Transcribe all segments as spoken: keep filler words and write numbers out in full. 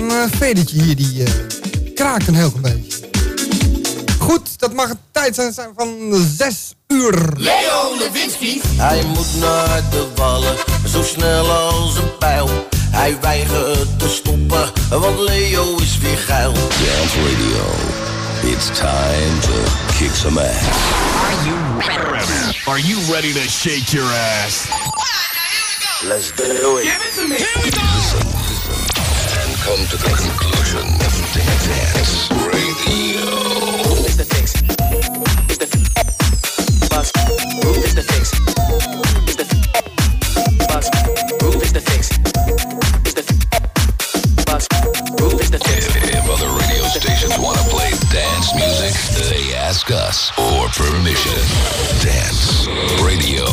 Mijn vedertje hier, die uh, kraakt een heel klein beetje. Goed, dat mag het tijd zijn van zes uur. Leo Lewinsky. Hij moet naar de wallen, zo snel als een pijl. Hij weigert te stoppen, want Leo is weer geil. Dance Radio. It's time to kick some ass. Are you ready? Are you ready to shake your ass? Let's do it. Give it to me. Here we go. Listen, listen, and come to the conclusion. Dance Radio. It's the fix. It's the bus. Groove is the fix. It's the bus. Groove is the fix. It's the bus. Groove is the fix. If other radio stations want to play dance music, they ask us for permission. Dance Radio.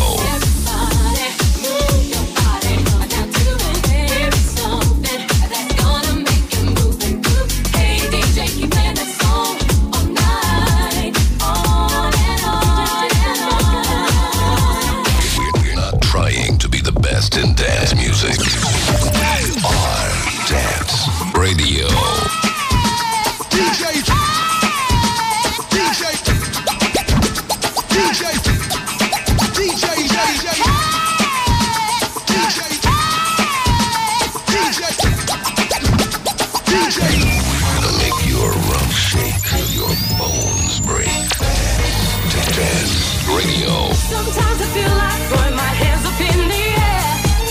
In dance music. We are Dance Radio. D J, D J, D J, D J, D J, D J. We're gonna make your rump shake till your bones break. Dance Radio. Sometimes I feel like throwing my hands up in the air.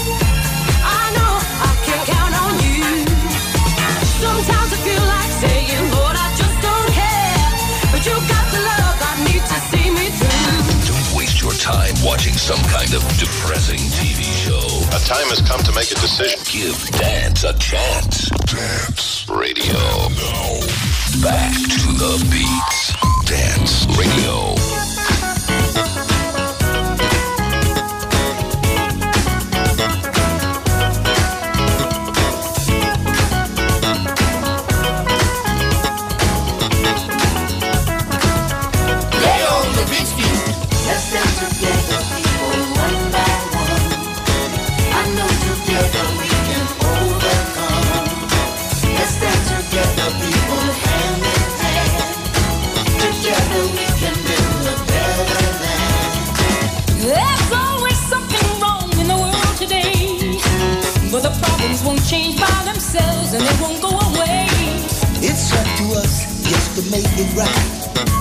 Sometimes I feel like saying, Lord, I just don't care. But you got the love I need to see me through. Don't waste your time watching some kind of depressing T V show. A time has come to make a decision. Give dance a chance. Dance Radio. Now, back to the beats. Dance Radio. Won't change by themselves and they won't go away. It's up to us just to make it right.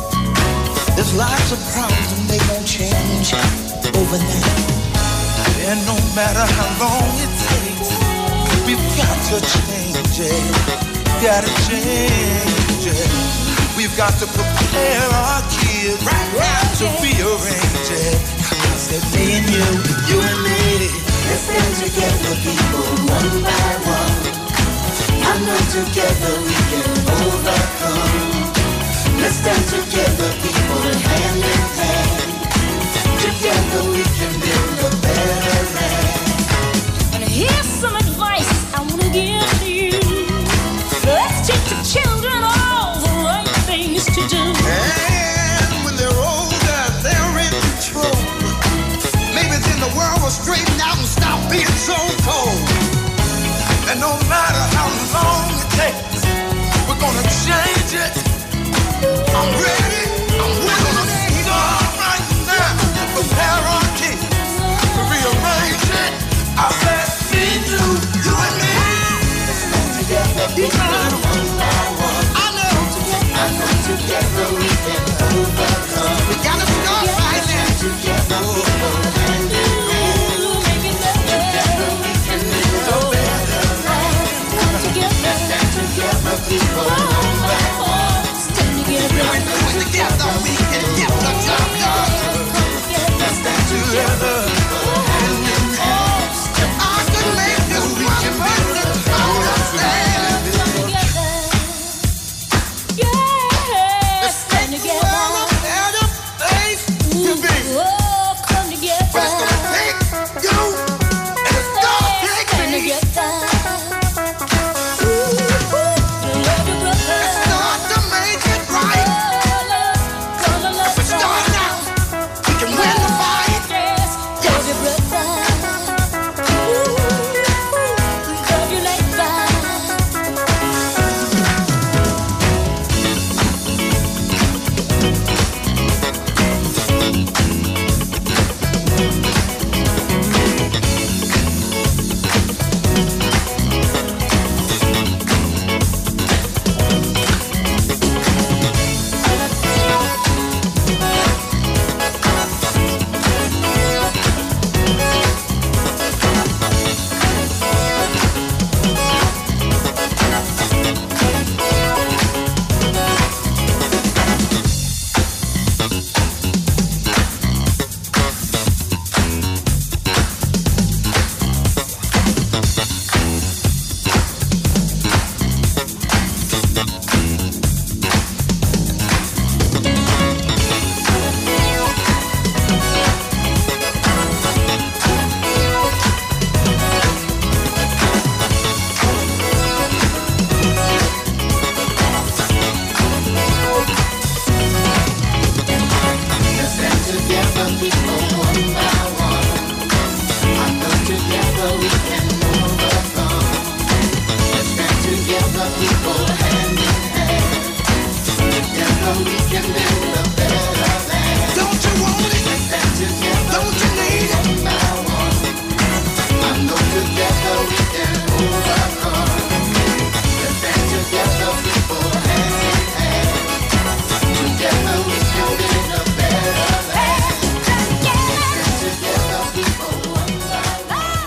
There's lots of problems and they won't change overnight. And no matter how long it takes, we've got to change it. Gotta change it. We've got to prepare our kids right, right, to yeah. rearrange it. Cause they're me and you, you and me. Let's stand together, people, one by one. I know together we can overcome. Let's stand together, people, hand in hand. Together we can build a better land. And here's some advice I want to give to you. Let's teach the children all the right things to do. And when they're older, they're in control. Maybe then the world will straighten out and stop being so cold. And no matter how long it takes, we're gonna change it. I'm ready, I'm ready to start right now. Prepare our kids to rearrange it. I said, me too, you and me. Let's stand together, people, one by one. I know, I know together we can overcome. We gotta start right now. Together, people, hand in hand. Together we can build a better land. Together, people, one by one. Stand together. Together we can get the job done. Let's stand together, people, hand in hand. I can make this one person understand. Yeah, stand together. Better place to be. Oh, come together, people, hand in hand. Together we can build a better land. Don't you want it? Let's stand together. Don't you need it? One by one. I know together we can overcome. Let's stand together, people, hand in hand. Together we can build a better land. Let's stand together, people, one by one.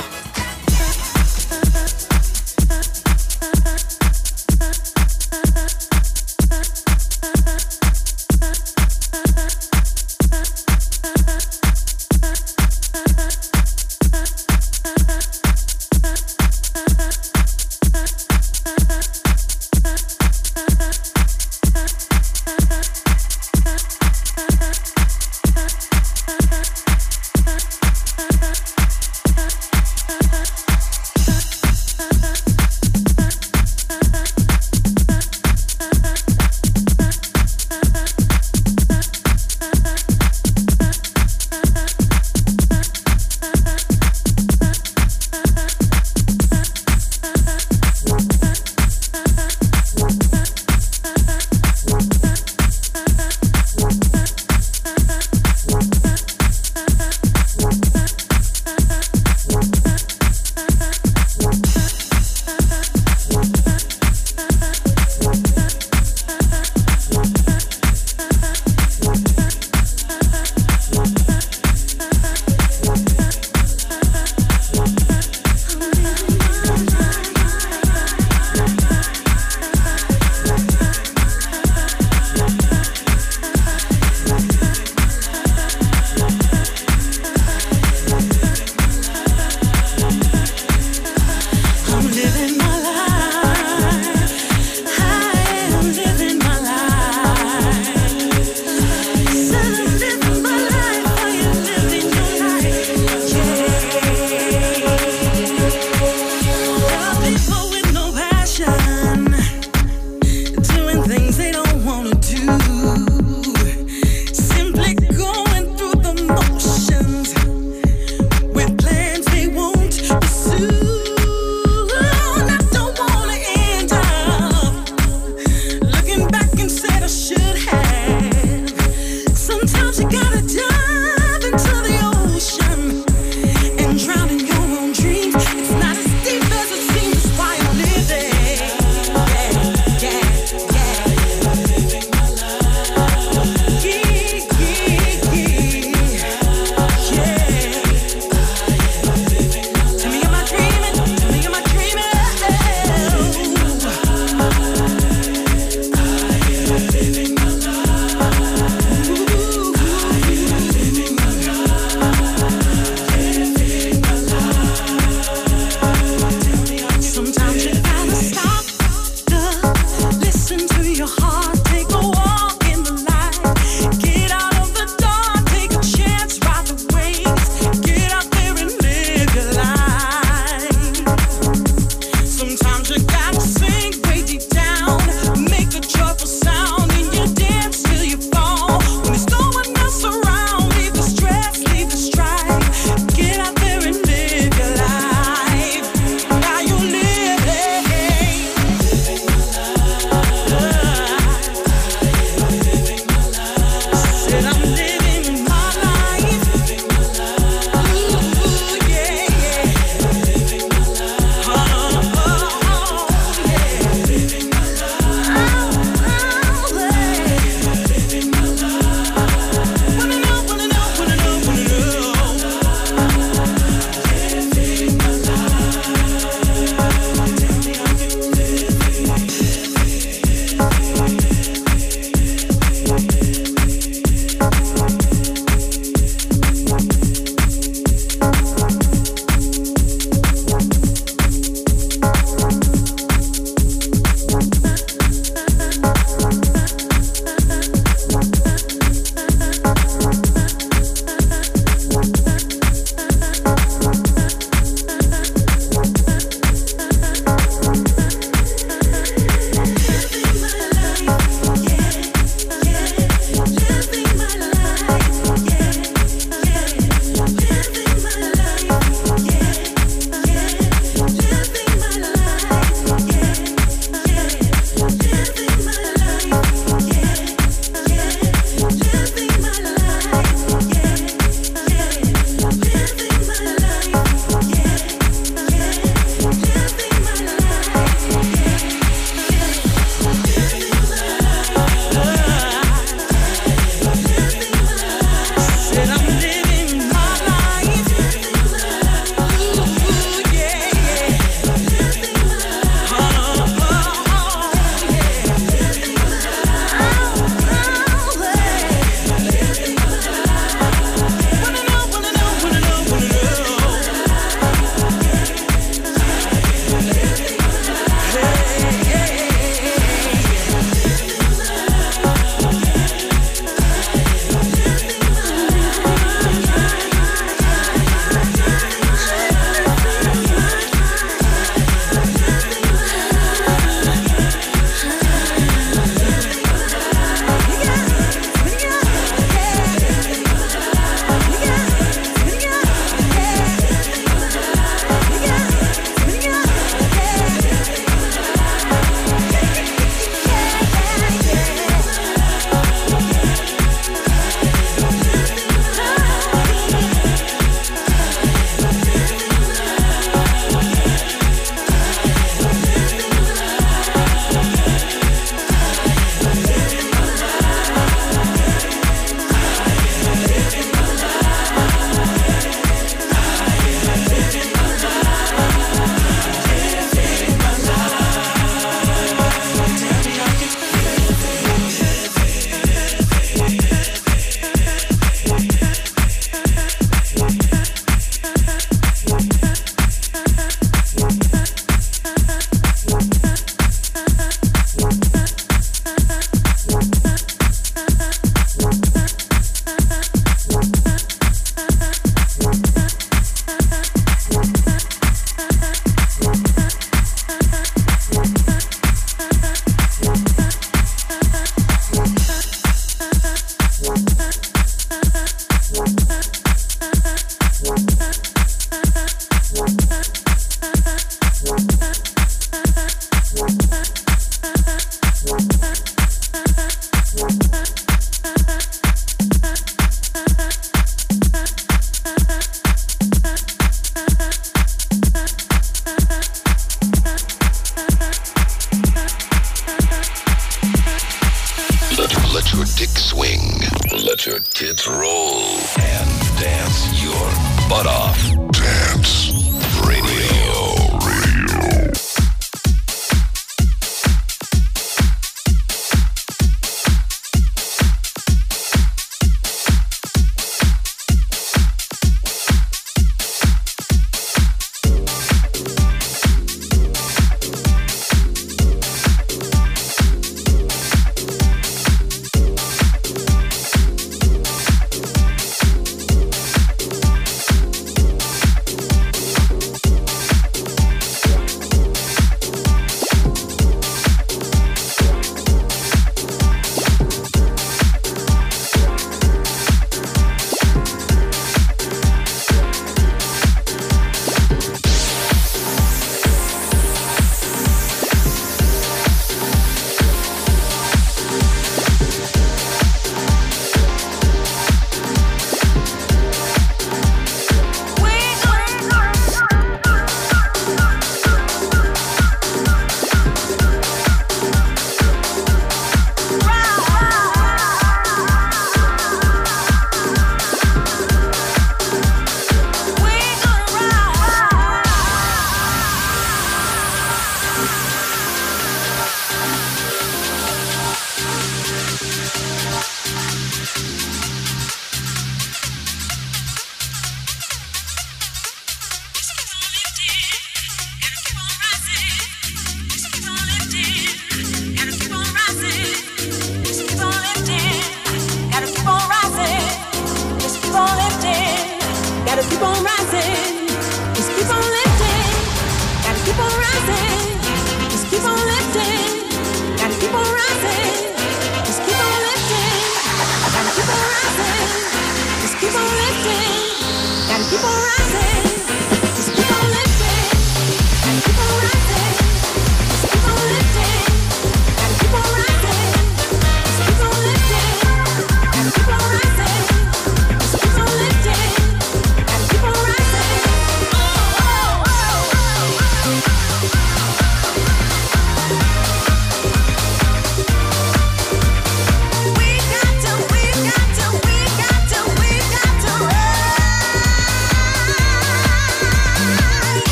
Let your dick swing. Let your tits roll. And dance your butt off. Dance Radio. Radio.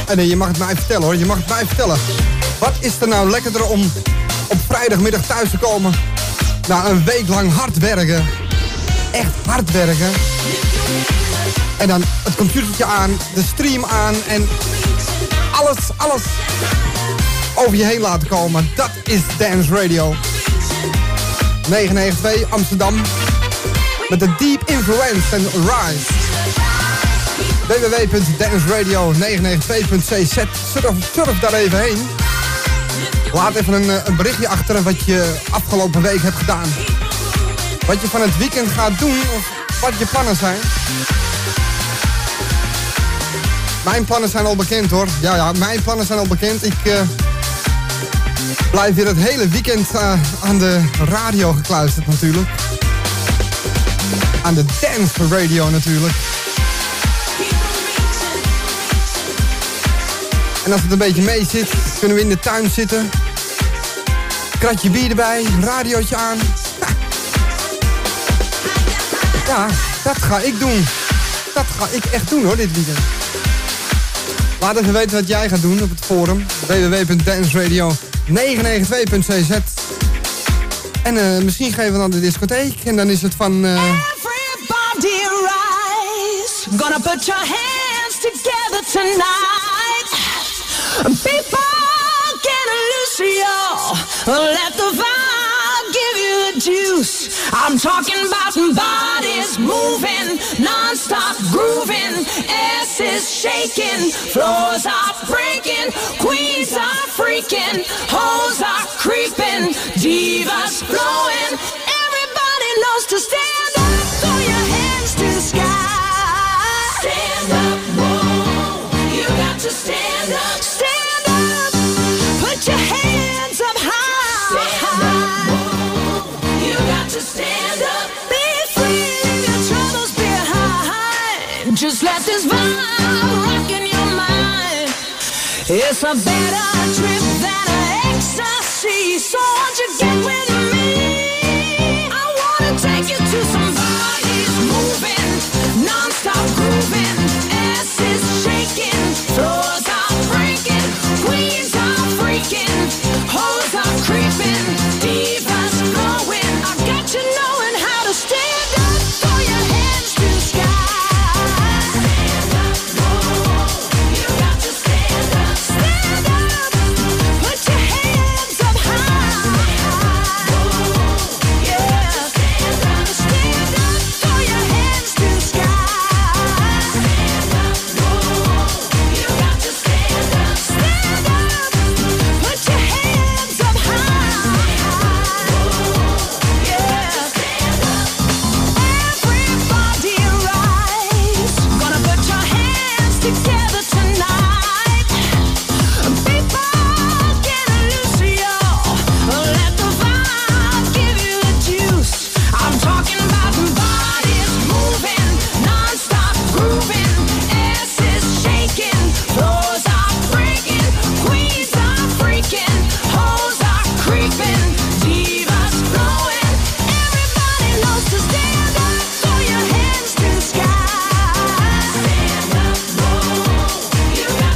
En nee, je mag het mij vertellen hoor, je mag het mij vertellen. Wat is er nou lekkerder om op vrijdagmiddag thuis te komen? Na een week lang hard werken. Echt hard werken. En dan het computertje aan, de stream aan en alles, alles over je heen laten komen. Dat is Dance Radio. negen negen twee Amsterdam. Met de Deep Influence en Rise. w w w punt dance radio negen negen twee punt c z. Surf, surf daar even heen. Laat even een, een berichtje achter wat je afgelopen week hebt gedaan. Wat je van het weekend gaat doen of wat je plannen zijn. Mijn plannen zijn al bekend hoor. Ja, ja, mijn plannen zijn al bekend. Ik uh, blijf weer het hele weekend uh, aan de radio gekluisterd natuurlijk. Aan de Dance Radio natuurlijk. En als het een beetje mee zit, kunnen we in de tuin zitten. Kratje bier erbij, radiootje aan. Ja, dat ga ik doen. Dat ga ik echt doen hoor, dit weekend. Laat even weten wat jij gaat doen op het forum. w w w punt dance radio negen negen twee punt c z. En uh, misschien geven we dan de discotheek. En dan is het van... Uh... Everybody rise. Gonna put your hands together tonight. People get loose, y'all. Let the vibe give you the juice. I'm talking about bodies moving, non-stop grooving. Ass is shaking, floors are breaking, queens are freaking, hoes are creeping, divas flowing. Everybody knows to stand up, throw your hands to the sky. Stand up, whoa, you got to stand up. Stand up, put your hands up high. Stand up, whoa, you got to stand up. Be free, leave your troubles behind. Just let this vibe rock in your mind. It's a better trip than an ecstasy. So won't you get with me? I wanna take you to some bodies moving, non-stop grooving. Ass is shaking, floors are breaking, queens are freaking, hoes are creeping, divas flowing. I got you knowing how to stand up, throw your hands to the sky. Stand up, whoa, you got to stand up. Stand up, put your hands up high. Whoa, yeah, stand up. Stand up, throw your hands to the sky. Stand up, whoa, you got to stand up. Stand up, put your hands up high. Whoa, yeah, stand up. Everybody rise. Gonna put your hands together tonight. People get loose, y'all. Let the vibe give you the juice. I'm talking about bodies moving, non-stop grooving. Ass is shaking, floors are breaking, queens are freaking, hoes are creeping, divas flowing. Everybody knows to stand up, throw your hands to the sky. Stand up, whoa, you got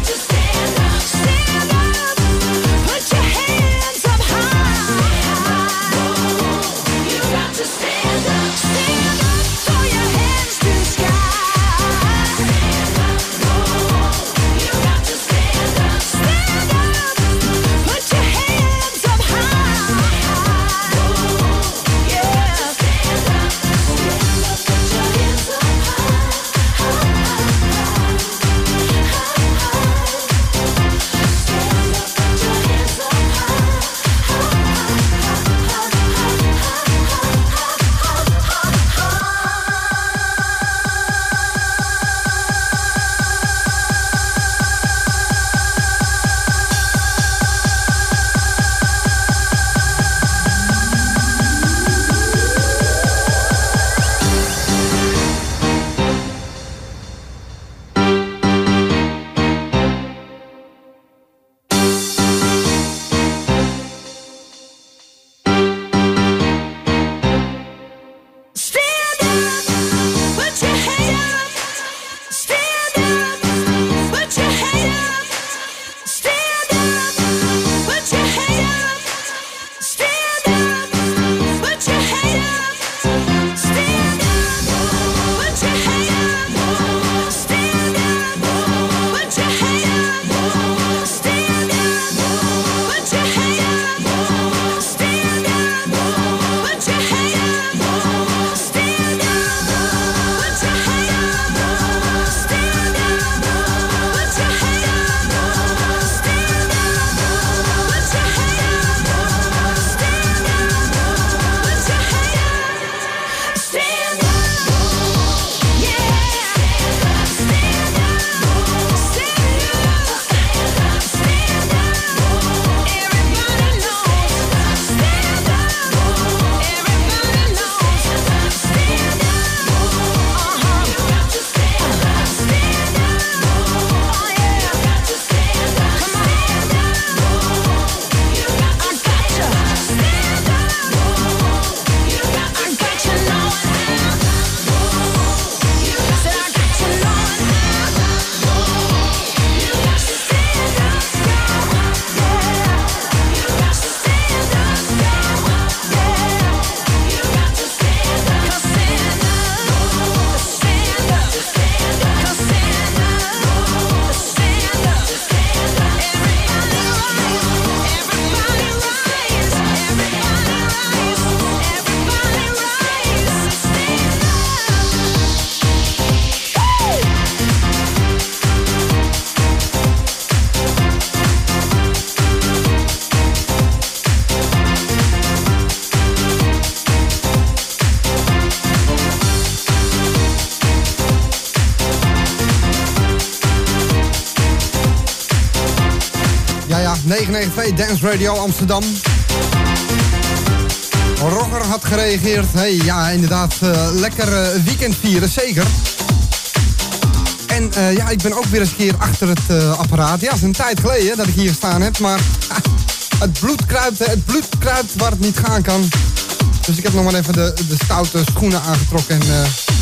ja, negen negen twee Dance Radio Amsterdam. Roger had gereageerd. Hey, ja, inderdaad, uh, lekker uh, weekend vieren, zeker. En uh, ja, ik ben ook weer eens een keer achter het uh, apparaat. Ja, het is een tijd geleden dat ik hier gestaan heb, maar uh, het bloed kruipt, het bloed kruipt waar het niet gaan kan. Dus ik heb nog maar even de, de stoute schoenen aangetrokken en... Uh,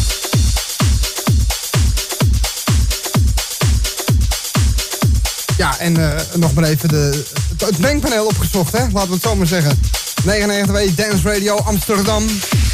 Ja, en uh, nog maar even de, het mengpaneel opgezocht, hè? Laten we het zo maar zeggen. negen negen twee Dance Radio Amsterdam.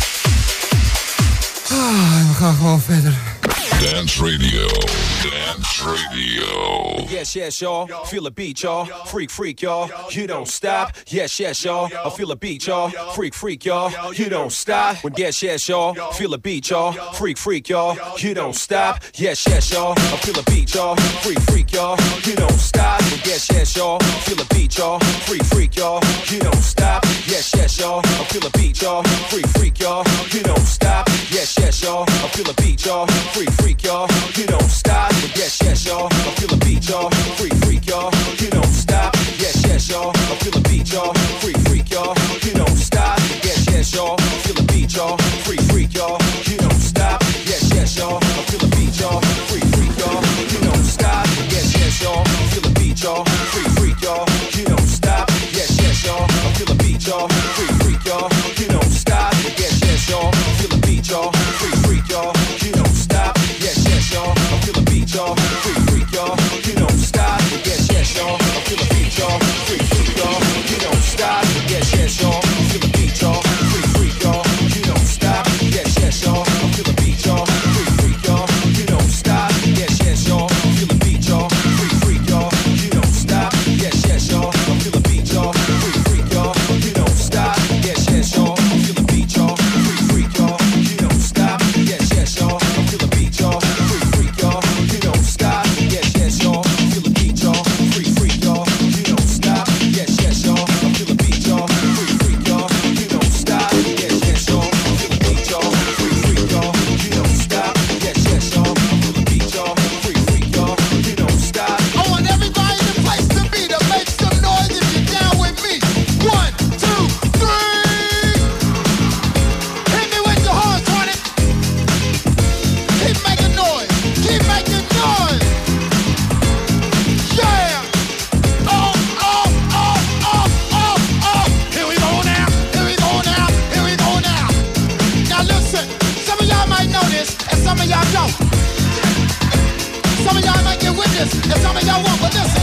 Ah, we gaan gewoon verder. Dance Radio. Dance Radio. Yes, yes, y'all. Feel a beat, y'all. Freak, freak, y'all. You don't stop. Yes, yes, y'all. I feel a beat, y'all. Freak, freak, y'all. You don't stop. When yes, yes, y'all. Feel a beat, y'all. Freak, freak, y'all. You don't stop. Yes, yes, y'all. I feel a beat, y'all. Freak, freak, y'all. You don't stop. When yes, yes, y'all. Feel a beat, y'all. Freak, freak, y'all. You don't stop. Yes, yes, y'all. I feel a beat, y'all. Freak, freak, y'all. You don't stop. Yes, yes, y'all. I feel a beat, y'all. Freak, freak, y'all. You don't stop. Yes, yes, y'all. I feel a beat, y'all. Freak, freak, y'all. You don't stop. Yes, yes, y'all. I feel a beat, y'all. Freak, freak, y'all. You don't stop. Yes, yes, y'all. I feel a beat, y'all. Freak, freak, y'all. You don't stop. Yes, yes, y'all. I feel a beat, y'all. Freak, freak, y'all. You don't stop. Yes, yes, y'all. I feel a beat, y'all. Freak, freak, y'all. You don't stop. Yes, yes, y'all. I feel a beat, y'all. Freak, freak, y'all. You don't stop. Yes, yes, y'all. I feel a beat, y'all. Freak, freak, y'all. You don't stop. Yes, yes, y'all. I feel a beat, y'all. Freak, freak, y'all. You don't stop. Yes, yes, y'all. I feel a beat, y'all. Freak, freak, y'all. You don't stop. Yes, yes, y'all. I feel a beat, y'all. Freak, freak, y'all. You don't stop. Yes, yes, y'all. I feel a beat, y'all. Freak, freak, y'all. You don't stop. Yes, yes, y'all. I feel a beat, y'all. Freak, freak, y'all. You don't stop. Yes, yes, y'all. I feel a beat, y'all. Freak, freak, y'all. You don't stop. Yes, yes, y'all. I feel a beat, y'all. Freak, freak, y'all. You don't stop. Yes, yes, y'all. I feel a beat, y'all. Freak, freak, y'all. You don't stop. Yes, yes, y'all. I feel a beat, y'all. Freak, freak, y'all. You don't stop. Yes, yes, y'all. I feel a beat, y'all. Freak, freak, y'all. You don't stop. Yes, yes, y'all. I feel a beat, y'all. Freak, freak, y'all. You don't stop. Yes, yes, y'all. I feel a beat, y'all. Freak, freak, y'all. You don't stop. I want everybody in the place to be to make some noise if you're down with me. One, two, three. Hit me with your horns, honey. Keep making noise. Keep making noise. Yeah. Oh, oh, oh, oh, oh, oh. Here we go now. Here we go now. Here we go now. Now listen. Some of y'all might know this, and some of y'all don't. Some of y'all might get with this, and some of y'all won't, but listen.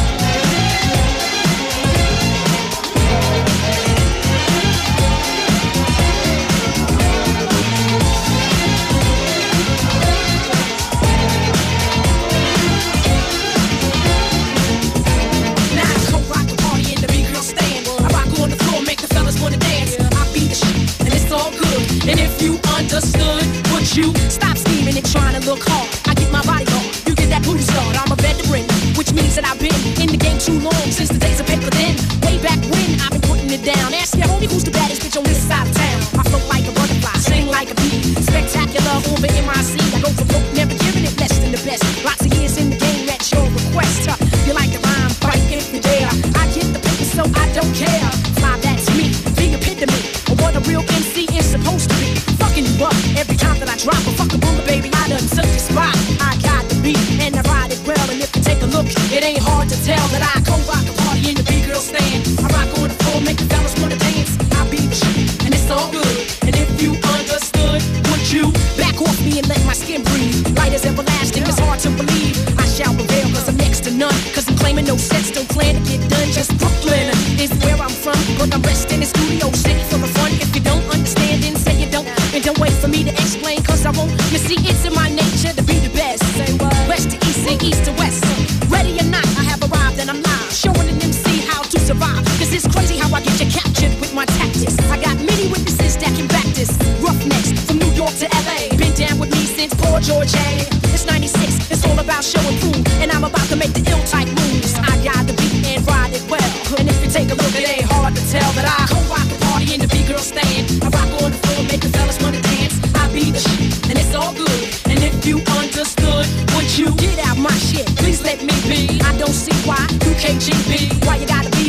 Now I come rock the party in the big girl stand. I rock on the floor, make the fellas wanna dance. I be the shit, and it's all good. And if you understood, would you stop scheming and trying to look hard? I get my body on, you get that booty start. I'm a veteran, which means that I've been in the game too long, since the days of paper thin. Way back when, I've been putting it down. Ask your homie who's the baddest bitch on this side of town. I float like a butterfly, sing like a bee. Spectacular over M I C. I go for broke, never giving it less than the best. Lots of years in the game, that's your request. Huh? You like the rhyme, fight if you dare. I get the paper, so I don't care. Fly, that's me, the epitome of what a real M C is supposed to be. Fucking you up every time that I drop a fucking bullet, baby. I done took your spot. I got the beat and I ride it well. And if you take a look, it ain't hard to tell that I go rock a party in the big girl stand. I rock on the floor, make the fellas wanna dance. I be the shit, and it's all good. And if you understood, would you back off me and let my skin breathe? Light as everlasting, it's hard to believe. I shall prevail cause I'm next to none. Cause I'm claiming no sets, don't plan to get done. Just Brooklyn is where I'm from. But I'm resting in Studio City for the fun. If you don't understand, then say you don't. And don't wait for me to explain cause I won't. You see, it's in my nature to be the best. Say what? West to east and east to west. Ready or not, I have arrived and I'm live. Showing an M C how to survive. Cause it's crazy how I get you captured with my tactics. I got many witnesses that can back this. Roughnecks from New York to L A. Been down with me since poor George A. It's ninety-six, it's all about show and prove. And I'm about to make the ill type moves. I got the beat and ride it well. And if you take a look, it ain't hard to tell that I come rock the party in the big girl stand. I rock on the floor, make the fellas wanna dance. I be the shit, and it's all good. And if you understood, would you get out my shit? Please let me be. I don't see why you can't G B. Why you gotta be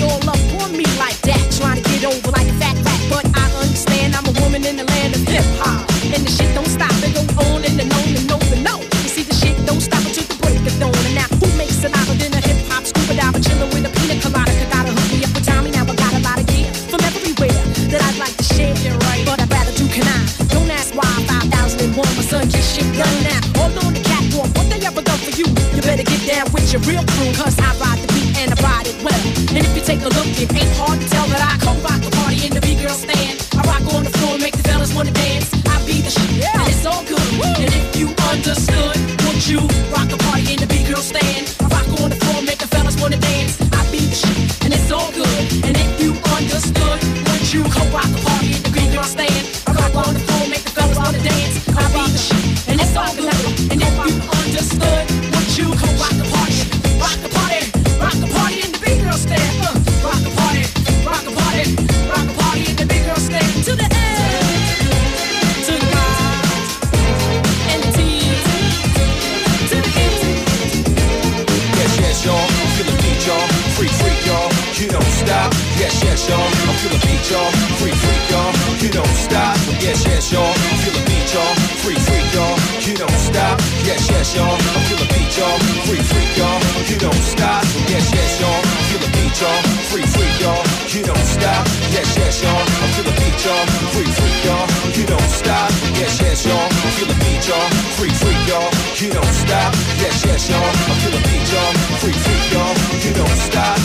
with your real crew, cause I ride the beat and I ride it well. And if you take a look, it ain't hard to tell that I co-rock the party in the B-girl stand. I rock on the floor, make the fellas wanna dance. I be the shit, yeah. And it's all good. Woo. And if you understood, would you rock the party in the B-girl stand? I rock on the floor, make the fellas wanna dance. I be the shit, and it's all good. And if you understood, would you co-rock the party in the B-girl stand? I rock on the floor, make the fellas wanna dance. I be the shit, and it's all good. And if you understood, would you co-rock the party? Rock the party, rock the party in the B-girl stand. Uh, rock the party, rock the party, rock the party in the B-girl stand. To the end, to the right, and the T, to the end. Yes, yes, y'all, feel the beat, y'all. Freak, freak, y'all, you don't stop. Yes, yes, y'all, I feel the beat, y'all. Freak, freak, y'all, you don't stop. Yes, yes, y'all, feel the beat, y'all. Freak, freak, y'all, you don't stop. Yes, yes, y'all, I feel the beat, y'all. Freak, freak, y'all, you don't stop. Yes, yes, y'all, feel the beat, y'all. Freak, freak, y'all, you don't stop. Yes, yes, y'all, I feel the beat, y'all. Freak, freak, y'all, you don't stop. Yes, yes, y'all, feel the beat, y'all. Freak, freak, y'all, you don't stop. Yes, yes, y'all, I feel the beat, y'all. Freak, freak, y'all, you don't stop.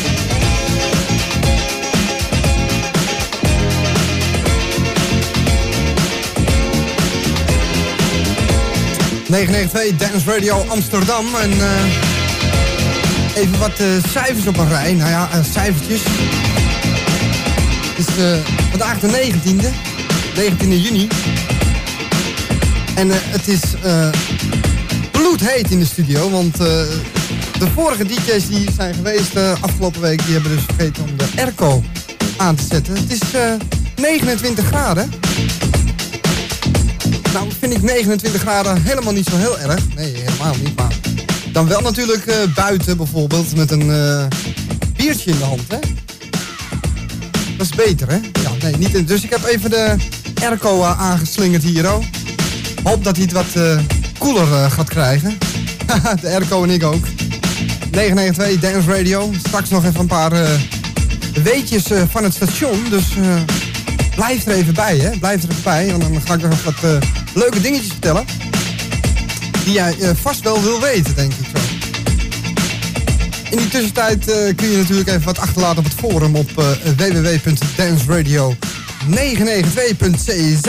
negen negen twee Dance Radio Amsterdam. En uh, even wat uh, cijfers op een rij. Nou ja, uh, cijfertjes. Het is uh, vandaag de negentiende. negentiende juni. En uh, het is uh, bloedheet in de studio. Want uh, de vorige D J's die zijn geweest uh, afgelopen week, die hebben dus vergeten om de airco aan te zetten. Het is uh, negenentwintig graden. Nou vind ik negenentwintig graden helemaal niet zo heel erg. Nee, helemaal niet. Maar dan wel natuurlijk uh, buiten bijvoorbeeld met een uh, biertje in de hand, hè. Dat is beter, hè. Ja, nee, niet in. Dus ik heb even de airco uh, aangeslingerd hier, oh. Hoop dat hij het wat uh, koeler uh, gaat krijgen. De airco en ik ook. negen negen twee Dance Radio. Straks nog even een paar uh, weetjes uh, van het station. Dus uh, blijf er even bij, hè. Blijf er even bij. Want dan ga ik nog wat uh, leuke dingetjes vertellen. Die jij uh, vast wel wil weten, denk ik zo. In die tussentijd uh, kun je natuurlijk even wat achterlaten op het forum op uh, w w w punt dance radio negen negen twee punt c z.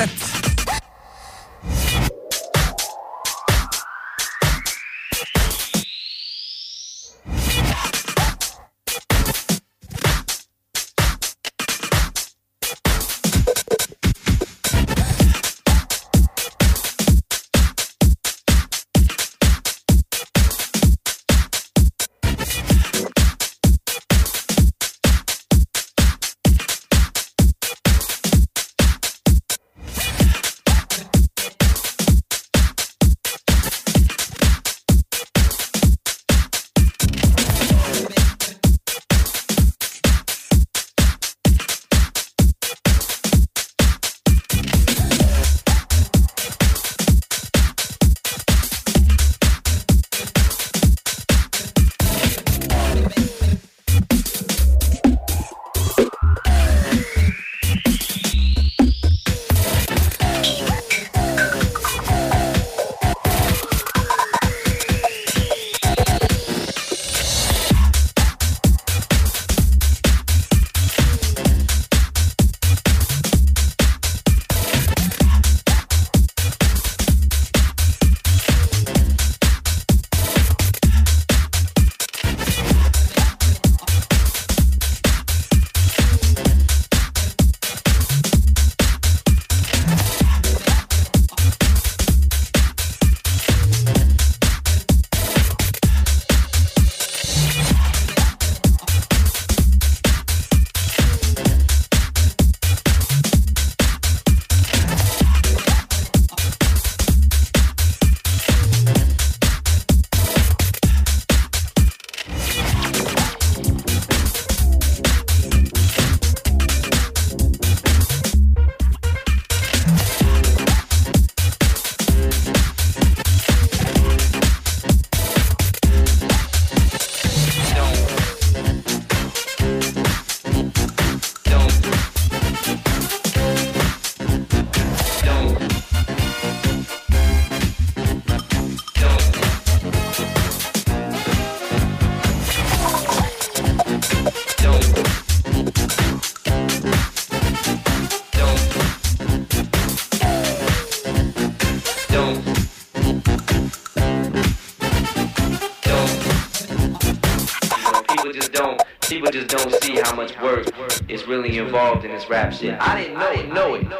People just don't, people just don't see how much work is really involved in this rap shit. I didn't know it, know it.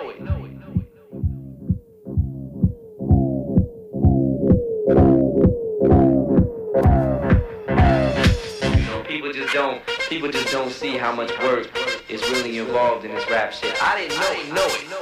People just don't, people just don't see how much work is really involved in this rap shit. I didn't know it, know it.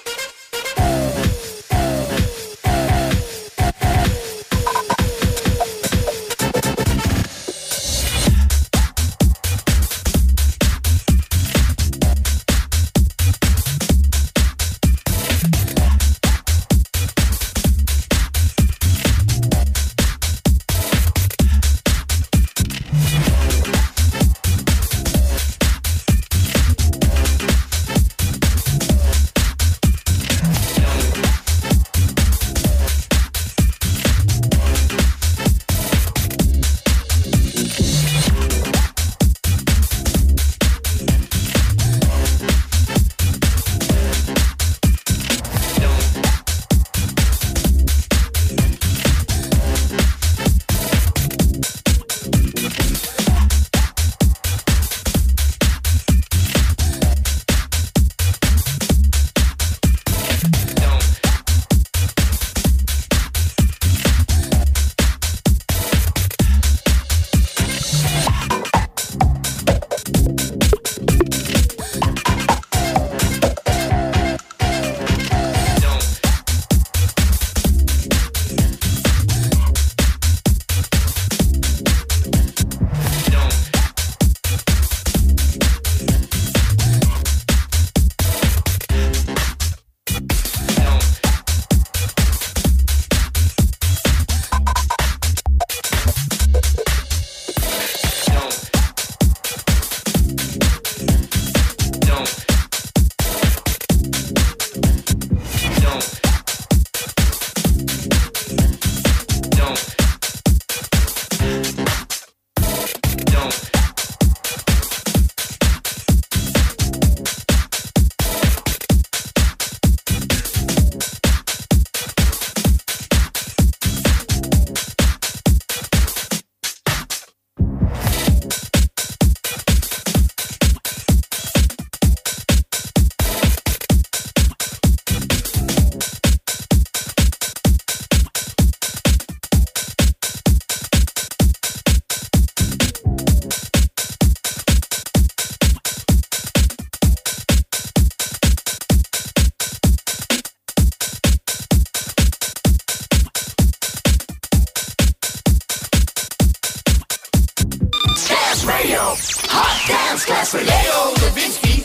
Classic. Leo Levinsky.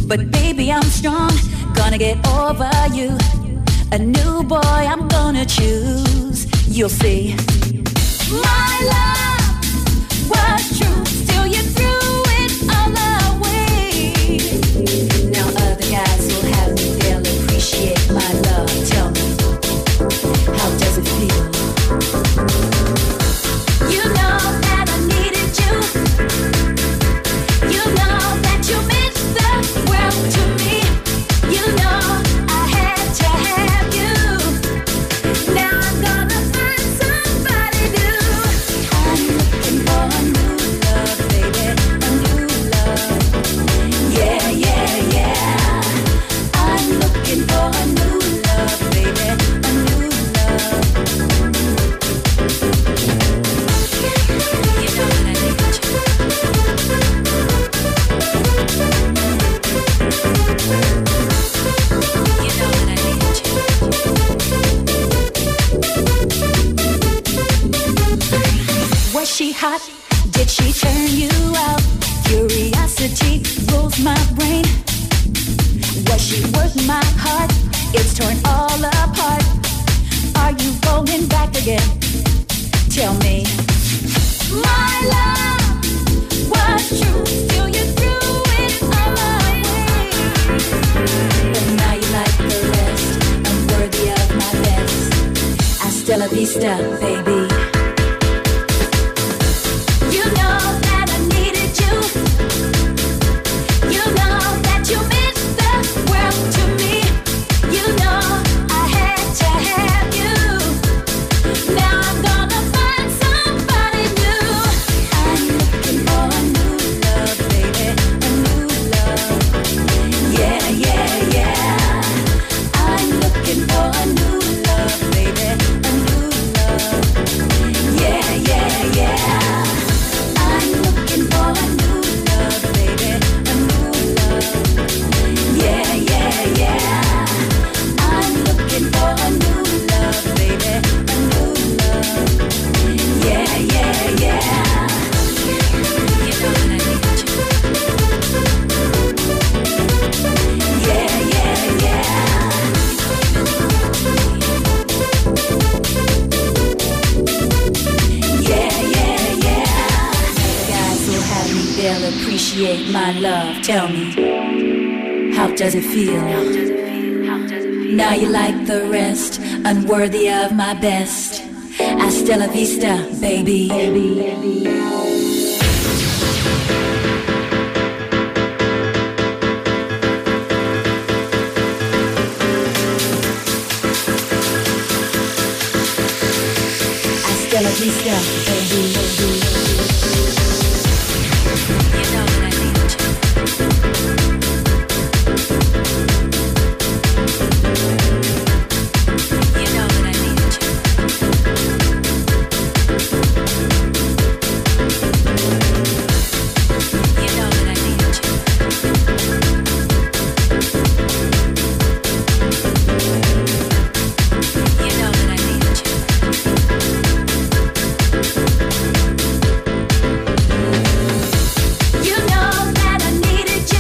But baby, I'm strong, gonna get over you. A new boy I'm gonna choose. You'll see. My love was true, still you threw it all away. Now other guys will have me, they'll appreciate my love. Tell me, how does it feel? You know that I needed you. You know that you meant the world to me. You know I had to have you. Now I'm gonna find somebody new. I'm looking for a new love, baby, a new love. Yeah, yeah, yeah. I'm looking for a new love, baby, a new love. You know that I need you. You know that I need you. Was she hot? Did she turn you out? Curiosity rules my brain. Was she worth my heart? It's torn all apart. Are you going back again? Tell me. My love was true, still you threw it all away. But now you like the rest, I'm worthy of my best. Hasta la vista, baby. You know that I needed you. You know that you meant the world to me. You know I had to have you. Now I'm gonna find somebody new. I'm looking for a new love, baby, a new love. Yeah, yeah, yeah. I'm looking for a new love, baby, a new love. Yeah, yeah, yeah. I'm looking for a new love, baby, a new love. Yeah, yeah, yeah. I'm looking for a new love, baby, a new love. Yeah, yeah, yeah. You know that I need you. Yeah, yeah, yeah. Yeah, yeah, yeah. The guys who have me, they'll appreciate my love. Tell me, how does it feel? Now you like the rest, unworthy of my best. Hasta la vista, baby. Hasta la vista, baby. You know that I need you. You know that I need you. You know that I need you. You know that I need you. You know that I needed you.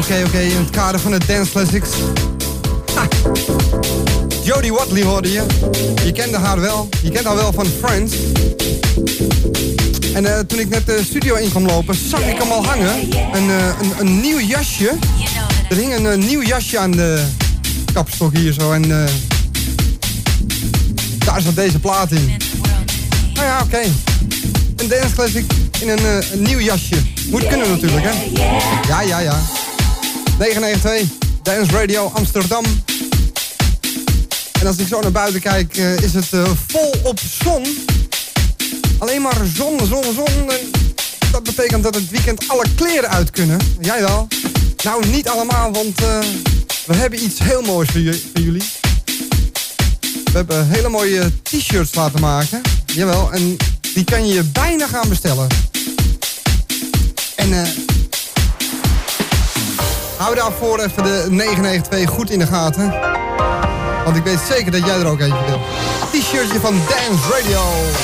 Oké, oké, okay, in het kader van de Dance Classics. Ah. Jodie Watley hoorde je. Je kende haar wel. Je kent haar wel van Friends. En uh, toen ik net de studio in kwam lopen, zag ik hem al hangen. Een, uh, een, een nieuw jasje. Er hing een uh, nieuw jasje aan de kapstok hier zo. En uh, daar zat deze plaat in. Nou ja, oké. Okay. Een Dance Classic in een, uh, een nieuw jasje. Moet kunnen natuurlijk, hè? Ja, ja, ja. negen negen twee, Dance Radio Amsterdam. En als ik zo naar buiten kijk, uh, is het uh, vol op zon. Alleen maar zon, zon, zon. En dat betekent dat het weekend alle kleren uit kunnen. Jij wel? Nou, niet allemaal, want uh, we hebben iets heel moois voor, j- voor jullie. We hebben hele mooie t-shirts laten maken. Jawel, en die kan je bijna gaan bestellen. En uh, hou daarvoor even de negen negen twee goed in de gaten. Want ik weet zeker dat jij er ook eentje wil. T-shirtje van Dance Radio.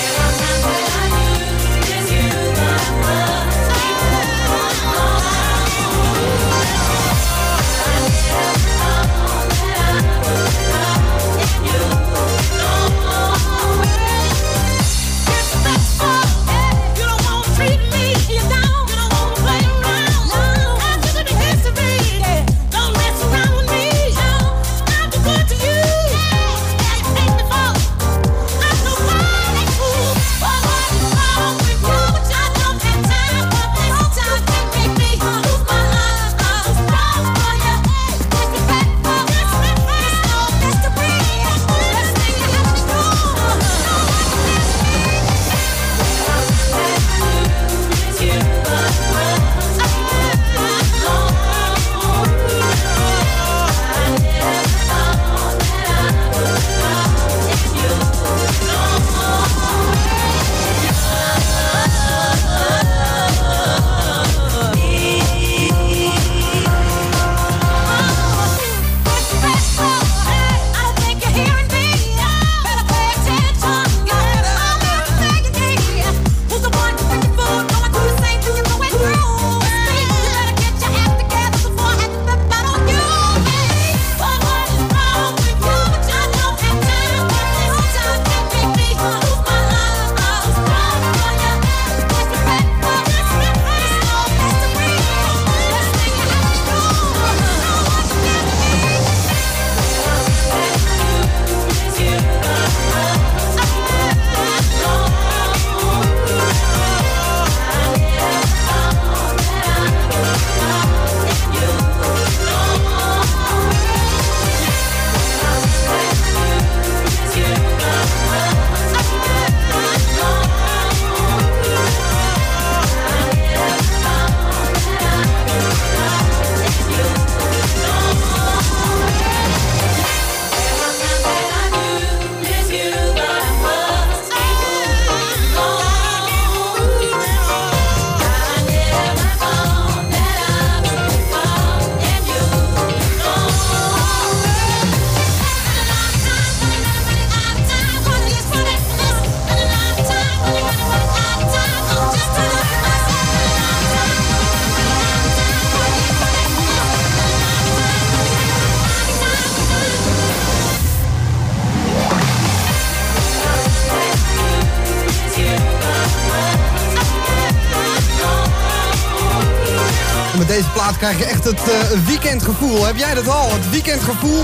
Deze plaat krijg je echt het uh, weekendgevoel. Heb jij dat al? Het weekendgevoel?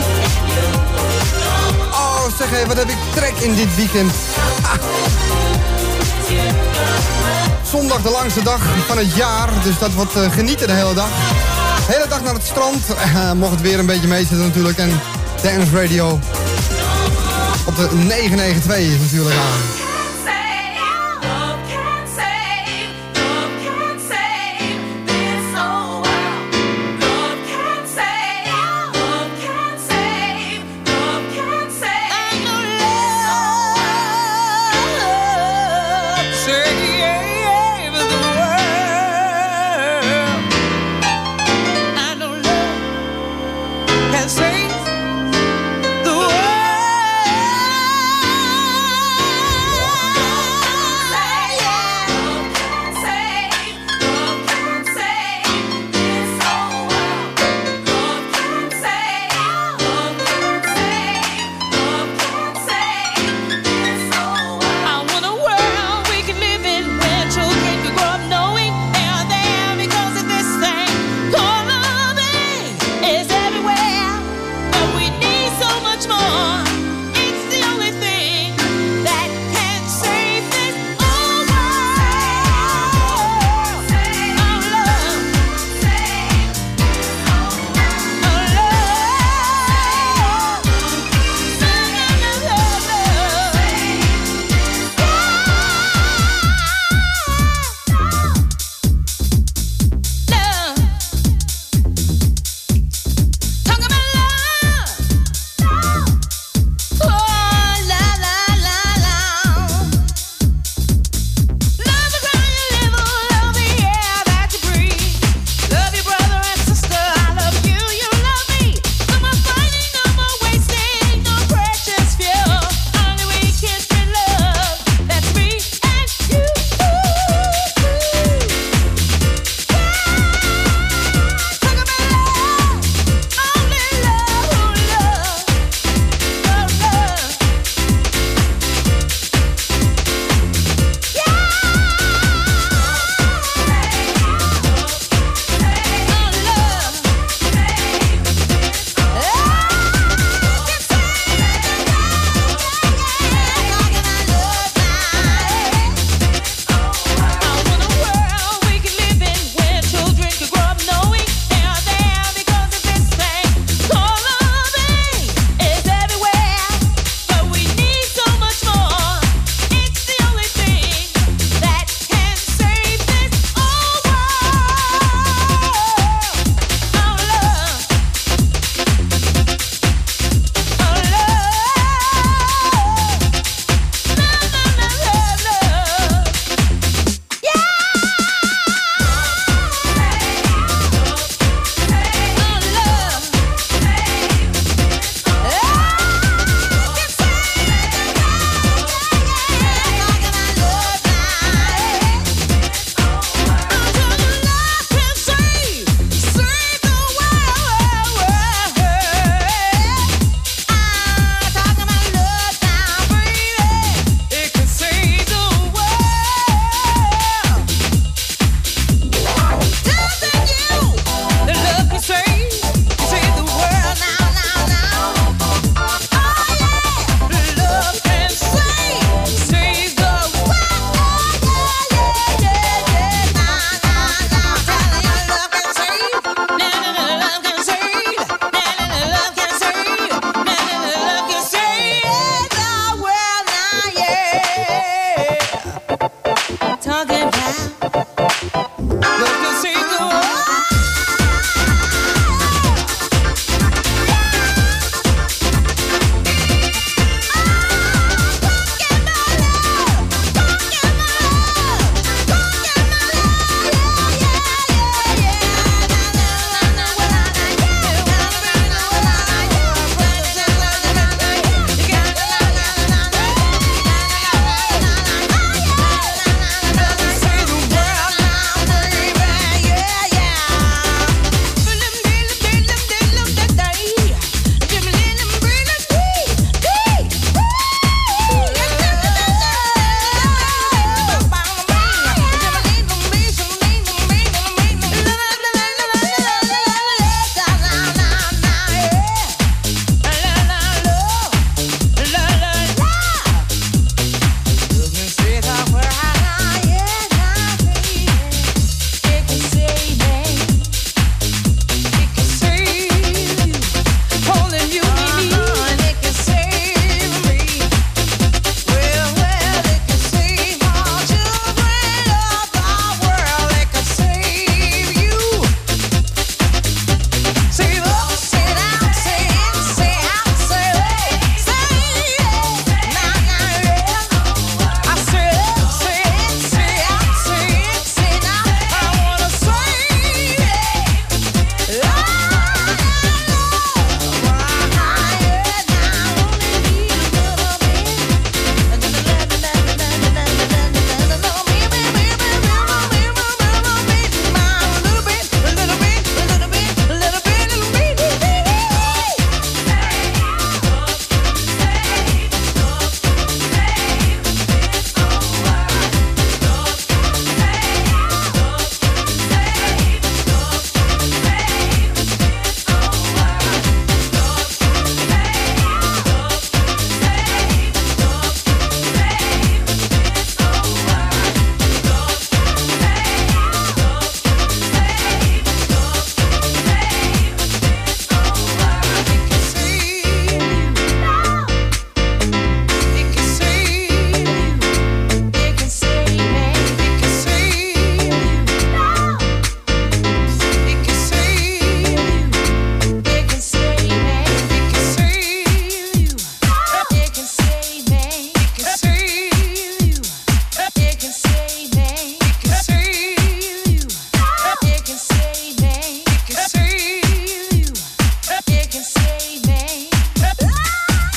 Oh, zeg hé, wat heb ik trek in dit weekend. Ah. Zondag de langste dag van het jaar. Dus dat wordt uh, genieten de hele dag. De hele dag naar het strand. Uh, mocht het weer een beetje meezitten natuurlijk. En Dance Radio op de negen negen twee is natuurlijk aan.